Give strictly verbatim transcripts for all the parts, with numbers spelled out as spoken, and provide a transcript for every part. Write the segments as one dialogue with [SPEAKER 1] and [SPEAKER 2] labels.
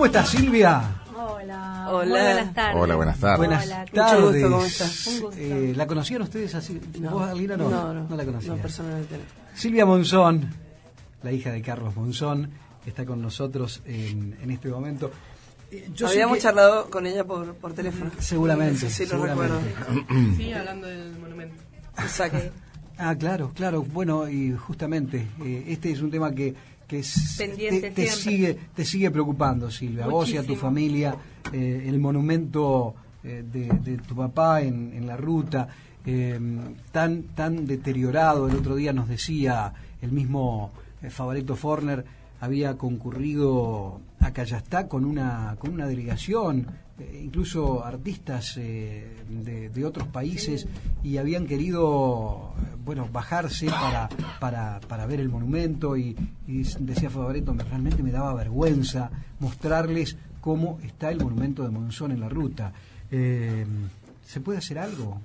[SPEAKER 1] ¿Cómo estás, Silvia?
[SPEAKER 2] Hola.
[SPEAKER 3] Hola.
[SPEAKER 2] Muy buenas tardes.
[SPEAKER 4] Hola, buenas tardes.
[SPEAKER 1] Buenas
[SPEAKER 2] Hola,
[SPEAKER 1] tardes.
[SPEAKER 3] mucho gusto, ¿cómo estás?
[SPEAKER 2] Un gusto.
[SPEAKER 1] Eh, ¿La conocían ustedes así?
[SPEAKER 3] No.
[SPEAKER 1] ¿Vos, Alina, no?
[SPEAKER 3] No, no,
[SPEAKER 1] no la conocían.
[SPEAKER 3] No, personalmente no.
[SPEAKER 1] Silvia Monzón, la hija de Carlos Monzón, está con nosotros en, en este momento. Eh, yo sé
[SPEAKER 3] Habíamos
[SPEAKER 1] que-
[SPEAKER 3] charlado con ella por, por teléfono.
[SPEAKER 1] Seguramente,
[SPEAKER 3] Sí, lo
[SPEAKER 1] seguramente.
[SPEAKER 3] recuerdo.
[SPEAKER 5] Sí, hablando del monumento.
[SPEAKER 3] Exacto.
[SPEAKER 1] Ah, claro, claro. Bueno, y justamente eh, este es un tema que, que es-
[SPEAKER 2] Pendiente
[SPEAKER 1] te, te
[SPEAKER 2] siempre.
[SPEAKER 1] sigue te sigue preocupando, Silvia. A vos y a tu
[SPEAKER 2] Muchísimo.
[SPEAKER 1] familia, eh, el monumento eh, de, de tu papá en, en la ruta, eh, tan tan deteriorado. El otro día nos decía el mismo eh, Favaretto Forner, había concurrido a Cayastá con una con una delegación, eh, incluso artistas eh, de, de otros países, y habían querido eh, bueno bajarse para para, para ver el monumento, y, y decía Favaretto, me, realmente me daba vergüenza mostrarles cómo está el monumento de Monzón en la ruta. Eh, ¿Se puede hacer algo?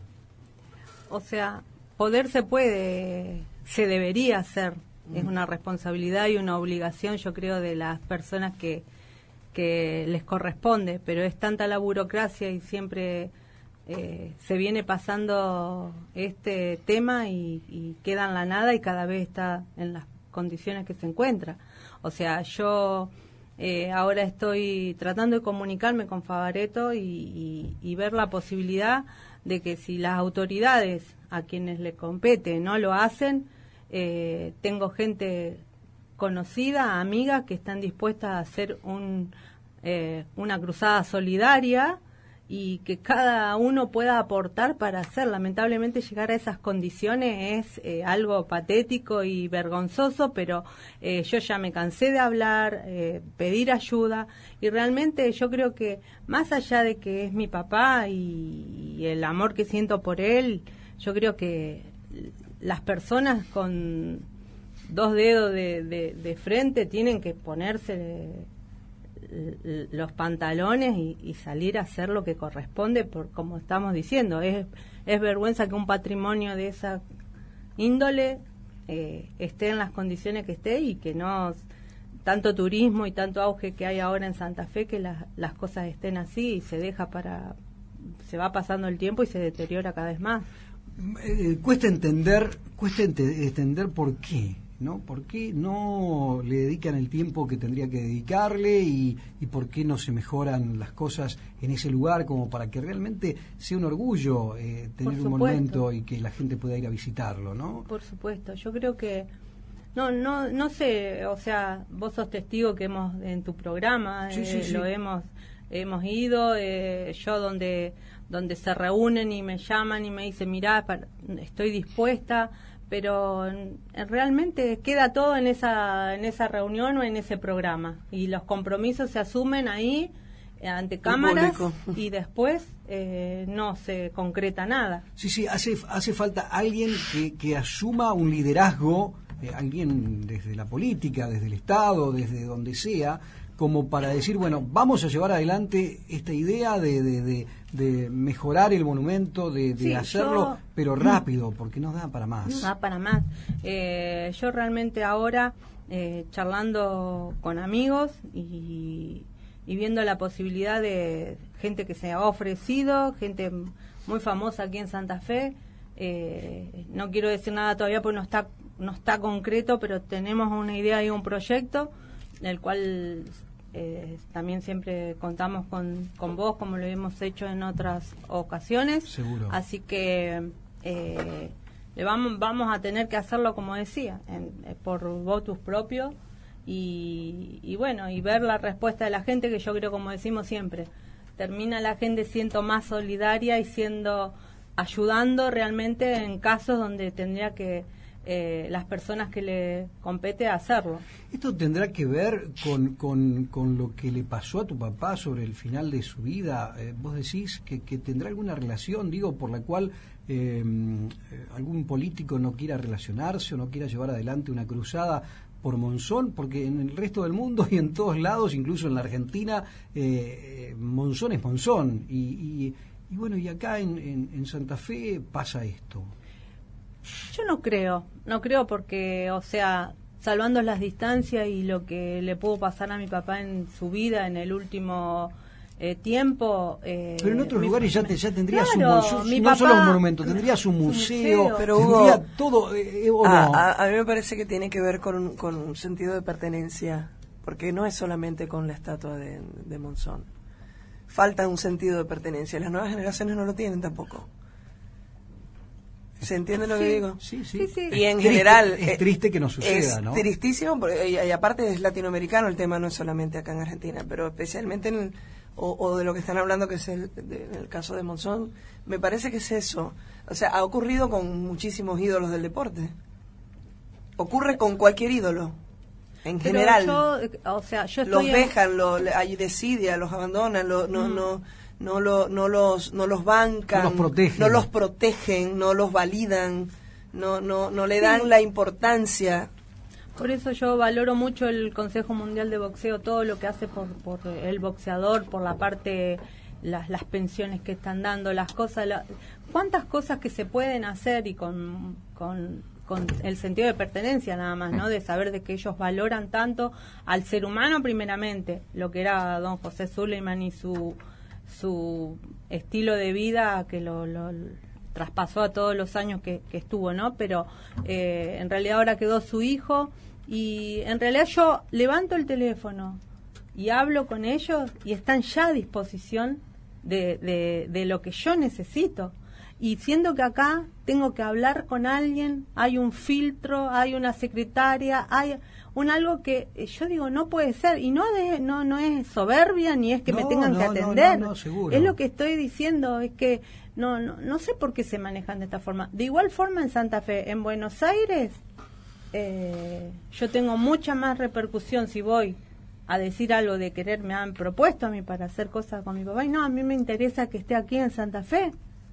[SPEAKER 2] O sea, poder se puede, se debería hacer. Es una responsabilidad y una obligación, yo creo, de las personas que, que les corresponde, pero es tanta la burocracia y siempre eh, se viene pasando este tema y, y queda en la nada y cada vez está en las condiciones que se encuentra. O sea, yo eh, ahora estoy tratando de comunicarme con Favaretto y, y, y ver la posibilidad de que si las autoridades a quienes le compete no lo hacen, eh, tengo gente conocida, amigas que están dispuestas a hacer un, eh, una cruzada solidaria y que cada uno pueda aportar para hacer. Lamentablemente llegar a esas condiciones es eh, algo patético y vergonzoso, pero eh, yo ya me cansé de hablar, eh, pedir ayuda, y realmente yo creo que más allá de que es mi papá y, y el amor que siento por él, yo creo que las personas con dos dedos de, de, de frente tienen que ponerse los pantalones y, y salir a hacer lo que corresponde, por como estamos diciendo. Es, es vergüenza que un patrimonio de esa índole eh, esté en las condiciones que esté, y que no tanto turismo y tanto auge que hay ahora en Santa Fe, que las, las cosas estén así y se deja para se va pasando el tiempo y se deteriora cada vez más.
[SPEAKER 1] Eh, cuesta entender, cuesta ente- entender por qué, ¿no? ¿Por qué no le dedican el tiempo que tendría que dedicarle, y, y por qué no se mejoran las cosas en ese lugar como para que realmente sea un orgullo eh, tener
[SPEAKER 2] Por
[SPEAKER 1] un
[SPEAKER 2] supuesto.
[SPEAKER 1] monumento y que la gente pueda ir a visitarlo, ¿no?
[SPEAKER 2] Por supuesto, yo creo que no no no sé, o sea, vos sos testigo que hemos en tu programa
[SPEAKER 1] Sí,
[SPEAKER 2] eh,
[SPEAKER 1] sí, sí.
[SPEAKER 2] lo hemos hemos ido, eh, yo donde donde se reúnen y me llaman y me dicen, mirá, para- estoy dispuesta, pero en- realmente queda todo en esa en esa reunión o en ese programa, y los compromisos se asumen ahí eh, ante cámaras
[SPEAKER 3] público.
[SPEAKER 2] y después eh, no se concreta nada.
[SPEAKER 1] Sí, sí, hace, hace falta alguien que, que asuma un liderazgo, eh, alguien desde la política, desde el Estado, desde donde sea, como para decir, bueno, vamos a llevar adelante esta idea de, de, de, de mejorar el monumento, de, de
[SPEAKER 2] Sí,
[SPEAKER 1] hacerlo,
[SPEAKER 2] yo-
[SPEAKER 1] pero rápido, porque nos da para más.
[SPEAKER 2] No da para más. Eh, yo realmente ahora, eh, charlando con amigos y, y viendo la posibilidad de gente que se ha ofrecido, gente muy famosa aquí en Santa Fe, eh, no quiero decir nada todavía porque no está, no está concreto, pero tenemos una idea y un proyecto, el cual eh, también siempre contamos con, con vos, como lo hemos hecho en otras ocasiones.
[SPEAKER 1] Seguro.
[SPEAKER 2] Así que eh, le vamos vamos a tener que hacerlo, como decía, en, eh, por votus propios, y, y bueno, y ver la respuesta de la gente, que yo creo, como decimos siempre, termina la gente siendo más solidaria y siendo ayudando realmente en casos donde tendría que eh, las personas que le compete hacerlo.
[SPEAKER 1] ¿Esto tendrá que ver con, con, con lo que le pasó a tu papá sobre el final de su vida? Eh, ¿Vos decís que, que tendrá alguna relación, digo, por la cual eh, algún político no quiera relacionarse o no quiera llevar adelante una cruzada por Monzón? Porque en el resto del mundo y en todos lados, incluso en la Argentina, eh, Monzón es Monzón. Y, y, y bueno, y acá en, en, en Santa Fe pasa esto.
[SPEAKER 2] Yo no creo, no creo porque, o sea, salvando las distancias y lo que le pudo pasar a mi papá en su vida en el último eh, tiempo. Eh,
[SPEAKER 1] pero en otros
[SPEAKER 2] mi,
[SPEAKER 1] lugares ya, te, ya tendría
[SPEAKER 2] claro,
[SPEAKER 1] su, su
[SPEAKER 2] mi
[SPEAKER 1] no
[SPEAKER 2] papá,
[SPEAKER 1] solo un monumento, tendría su museo,
[SPEAKER 3] museo. Pero
[SPEAKER 1] tendría
[SPEAKER 3] Hugo,
[SPEAKER 1] todo. Eh, ¿o
[SPEAKER 3] a,
[SPEAKER 1] no?
[SPEAKER 3] a, a mí me parece que tiene que ver con un, con un sentido de pertenencia, porque no es solamente con la estatua de, de Monzón. Falta un sentido de pertenencia. Las nuevas generaciones no lo tienen tampoco. ¿Se entiende lo
[SPEAKER 2] sí,
[SPEAKER 3] que digo?
[SPEAKER 1] Sí, sí.
[SPEAKER 2] sí, sí.
[SPEAKER 3] Y en
[SPEAKER 1] Triste,
[SPEAKER 3] general...
[SPEAKER 1] es
[SPEAKER 3] eh,
[SPEAKER 1] triste que no suceda,
[SPEAKER 3] es
[SPEAKER 1] ¿no?
[SPEAKER 3] tristísimo, porque, y, y aparte es latinoamericano el tema, no es solamente acá en Argentina, pero especialmente en el, o, o de lo que están hablando, que es el, de, en el caso de Monzón, me parece que es eso. O sea, ha ocurrido con muchísimos ídolos del deporte. Ocurre con cualquier ídolo, en
[SPEAKER 2] Pero
[SPEAKER 3] general.
[SPEAKER 2] yo, o sea, yo
[SPEAKER 3] Los
[SPEAKER 2] estoy en-
[SPEAKER 3] dejan, lo, le- hay desidia, los abandonan, lo, no,
[SPEAKER 2] Mm.
[SPEAKER 3] no, no, lo, no, los, no los bancan,
[SPEAKER 1] No los protegen.
[SPEAKER 3] no los protegen, no los validan, no, no, no le
[SPEAKER 2] Sí.
[SPEAKER 3] dan la importancia.
[SPEAKER 2] Por eso yo valoro mucho el Consejo Mundial de Boxeo, todo lo que hace por, por el boxeador, por la parte, las, las pensiones que están dando, las cosas, la- cuántas cosas que se pueden hacer y con, con, con el sentido de pertenencia nada más, ¿no? De saber de que ellos valoran tanto al ser humano primeramente, lo que era don José Suleiman y su, su estilo de vida que lo... lo traspasó a todos los años que, que estuvo, ¿no? Pero eh, en realidad ahora quedó su hijo y en realidad yo levanto el teléfono y hablo con ellos y están ya a disposición de, de, de lo que yo necesito. Y siendo que acá tengo que hablar con alguien, hay un filtro, hay una secretaria, hay un algo que eh, yo digo no puede ser y no de, no no es soberbia ni es que
[SPEAKER 1] No,
[SPEAKER 2] me tengan
[SPEAKER 1] no,
[SPEAKER 2] que
[SPEAKER 1] no,
[SPEAKER 2] atender.
[SPEAKER 1] no, no, seguro.
[SPEAKER 2] Es lo que estoy diciendo, es que no, no no sé por qué se manejan de esta forma. De igual forma en Santa Fe, en Buenos Aires, eh, yo tengo mucha más repercusión si voy a decir algo de querer, me han propuesto a mí para hacer cosas con mi papá y no, a mí me interesa que esté aquí en Santa Fe.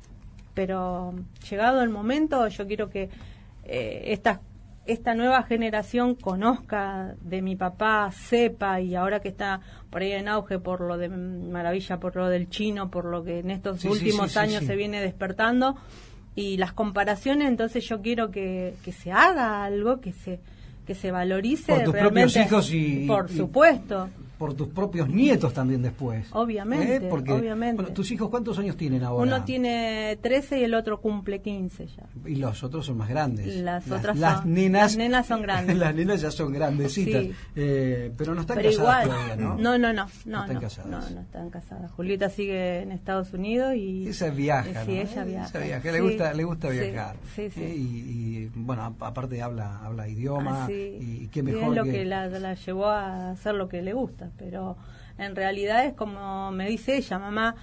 [SPEAKER 2] Pero llegado el momento, yo quiero que eh, esta, esta nueva generación conozca de mi papá, sepa, y ahora que está por ahí en auge por lo de Maravilla, por lo del chino, por lo que en estos
[SPEAKER 1] Sí, sí,
[SPEAKER 2] últimos
[SPEAKER 1] sí, sí,
[SPEAKER 2] años
[SPEAKER 1] sí.
[SPEAKER 2] se viene despertando, y las comparaciones, entonces yo quiero que, que se haga algo, que se que se valorice
[SPEAKER 1] Por tus
[SPEAKER 2] realmente,
[SPEAKER 1] propios hijos y-
[SPEAKER 2] por
[SPEAKER 1] y-
[SPEAKER 2] supuesto.
[SPEAKER 1] Por tus propios nietos también después.
[SPEAKER 2] Obviamente,
[SPEAKER 1] ¿Eh? Porque,
[SPEAKER 2] obviamente.
[SPEAKER 1] bueno, ¿tus hijos cuántos años tienen ahora?
[SPEAKER 2] Uno tiene trece y el otro cumple quince ya.
[SPEAKER 1] Y los otros son más grandes.
[SPEAKER 2] Las otras
[SPEAKER 1] las
[SPEAKER 2] son-
[SPEAKER 1] nenas,
[SPEAKER 2] las nenas son grandes.
[SPEAKER 1] Las nenas ya son grandecitas.
[SPEAKER 2] Sí.
[SPEAKER 1] Eh, pero no están
[SPEAKER 2] Pero
[SPEAKER 1] casadas
[SPEAKER 2] igual,
[SPEAKER 1] todavía, ¿no?
[SPEAKER 2] no, no, no,
[SPEAKER 1] No
[SPEAKER 2] no,
[SPEAKER 1] están
[SPEAKER 2] no,
[SPEAKER 1] casadas.
[SPEAKER 2] no, no están casadas. Julieta sigue en Estados Unidos y
[SPEAKER 1] Esa viaja,
[SPEAKER 2] eh,
[SPEAKER 1] ¿no?
[SPEAKER 2] sí, ella viaja.
[SPEAKER 1] Esa viaja,
[SPEAKER 2] Sí,
[SPEAKER 1] le gusta, le gusta
[SPEAKER 2] sí,
[SPEAKER 1] viajar.
[SPEAKER 2] sí, sí.
[SPEAKER 1] Eh, y, y, bueno, a- aparte habla, habla idioma
[SPEAKER 2] Ah, sí.
[SPEAKER 1] y, qué
[SPEAKER 2] Y
[SPEAKER 1] mejor
[SPEAKER 2] es lo
[SPEAKER 1] que,
[SPEAKER 2] que la, la llevó a hacer lo que le gusta, pero en realidad es como me dice ella, mamá,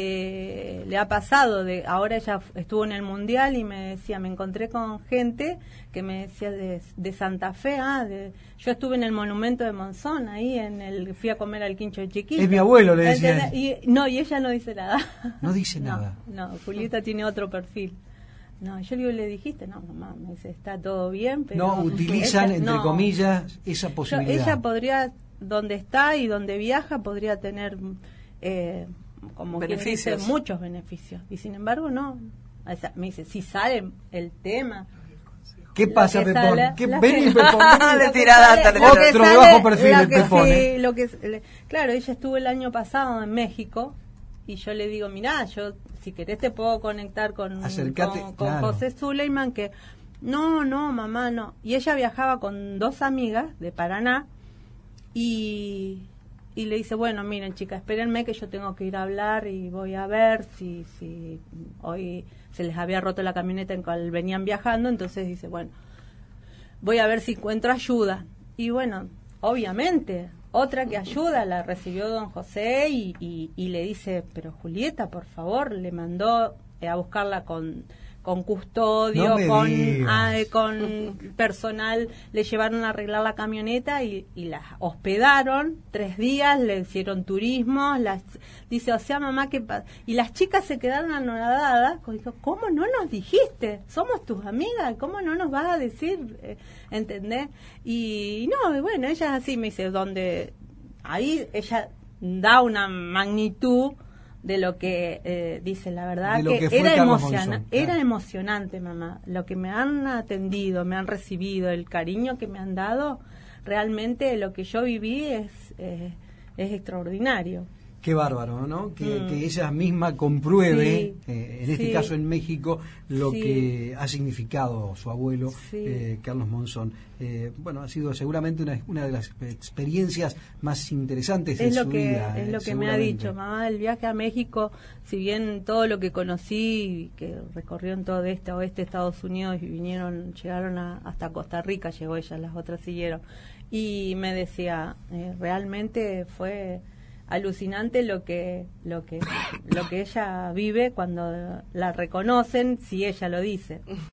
[SPEAKER 2] eh, le ha pasado de, ahora ella f- estuvo en el mundial y me decía, me encontré con gente que me decía de, de Santa Fe, ah, de, yo estuve en el monumento de Monzón, ahí en el, fui a comer al quincho de chiquito.
[SPEAKER 1] Es mi abuelo, le decía.
[SPEAKER 2] ¿Entendés? Y, no, y ella no dice nada.
[SPEAKER 1] No dice
[SPEAKER 2] No,
[SPEAKER 1] nada.
[SPEAKER 2] No, Julieta tiene otro perfil. No, yo le digo, ¿le dijiste? No, mamá, me dice, está todo bien, pero...
[SPEAKER 1] No utilizan,
[SPEAKER 2] Ella-
[SPEAKER 1] entre
[SPEAKER 2] no.
[SPEAKER 1] comillas, esa
[SPEAKER 2] Yo-
[SPEAKER 1] posibilidad.
[SPEAKER 2] ella podría, donde está y donde viaja, podría tener, eh, como quien dice,
[SPEAKER 3] Beneficios.
[SPEAKER 2] muchos beneficios. Y sin embargo, no. O sea, me dice, si sale el tema...
[SPEAKER 1] ¿Qué
[SPEAKER 2] lo
[SPEAKER 1] pasa,
[SPEAKER 2] que
[SPEAKER 1] Pepón?
[SPEAKER 2] sale-
[SPEAKER 1] ¿Qué,
[SPEAKER 2] la
[SPEAKER 1] vení,
[SPEAKER 2] que-
[SPEAKER 1] Pepón, vení.
[SPEAKER 3] Le
[SPEAKER 2] lo que
[SPEAKER 3] tira
[SPEAKER 2] sale-
[SPEAKER 3] data, le
[SPEAKER 2] lo
[SPEAKER 3] tira
[SPEAKER 2] que
[SPEAKER 1] Otro
[SPEAKER 2] sale-
[SPEAKER 1] de bajo perfil
[SPEAKER 2] lo
[SPEAKER 1] el
[SPEAKER 2] que
[SPEAKER 1] Pepón,
[SPEAKER 2] sí,
[SPEAKER 1] ¿eh?
[SPEAKER 2] lo que es- le- claro, ella estuvo el año pasado en México y yo le digo, mirá, yo si querés te puedo conectar con,
[SPEAKER 1] Acercate,
[SPEAKER 2] con, con
[SPEAKER 1] claro.
[SPEAKER 2] José Suleiman, que no, no, mamá, no. Y ella viajaba con dos amigas de Paraná y, y le dice, bueno, miren chicas, espérenme que yo tengo que ir a hablar y voy a ver si, si hoy se les había roto la camioneta en cual venían viajando, entonces dice, bueno, voy a ver si encuentro ayuda. Y bueno, obviamente, otra que ayuda la recibió don José y, y, y le dice, pero Julieta, por favor, le mandó eh, a buscarla con con custodio,
[SPEAKER 1] No me
[SPEAKER 2] con
[SPEAKER 1] digas.
[SPEAKER 2] ah, eh, con personal, le llevaron a arreglar la camioneta y, y la hospedaron tres días, le hicieron turismo, las dice, o sea, mamá, que y las chicas se quedaron anonadadas, dijo, ¿cómo no nos dijiste? Somos tus amigas, ¿cómo no nos vas a decir? Eh, ¿Entendés? Y no, y bueno, ella es así, me dice, donde ahí ella da una magnitud de lo que eh, dice la verdad
[SPEAKER 1] De lo
[SPEAKER 2] que,
[SPEAKER 1] que fue
[SPEAKER 2] era
[SPEAKER 1] Carlos
[SPEAKER 2] emociona
[SPEAKER 1] Monzón,
[SPEAKER 2] era
[SPEAKER 1] claro.
[SPEAKER 2] emocionante, mamá, lo que me han atendido, me han recibido, el cariño que me han dado, realmente lo que yo viví es eh, es extraordinario.
[SPEAKER 1] Qué bárbaro, ¿no? Que,
[SPEAKER 2] Mm.
[SPEAKER 1] que ella misma compruebe,
[SPEAKER 2] Sí,
[SPEAKER 1] eh, en este
[SPEAKER 2] sí.
[SPEAKER 1] caso en México, lo
[SPEAKER 2] Sí.
[SPEAKER 1] que ha significado su abuelo,
[SPEAKER 2] Sí.
[SPEAKER 1] eh, Carlos Monzón. Eh, bueno, ha sido seguramente una, una de las experiencias más interesantes de
[SPEAKER 2] Es lo
[SPEAKER 1] su
[SPEAKER 2] que
[SPEAKER 1] vida.
[SPEAKER 2] es
[SPEAKER 1] eh,
[SPEAKER 2] lo que me ha
[SPEAKER 1] seguramente.
[SPEAKER 2] dicho mamá. El viaje a México, si bien todo lo que conocí, que recorrió en todo este oeste Estados Unidos y vinieron, llegaron a- hasta Costa Rica, llegó ella, las otras siguieron, y me decía, eh, realmente fue alucinante lo que lo que lo que ella vive cuando la reconocen, si ella lo dice.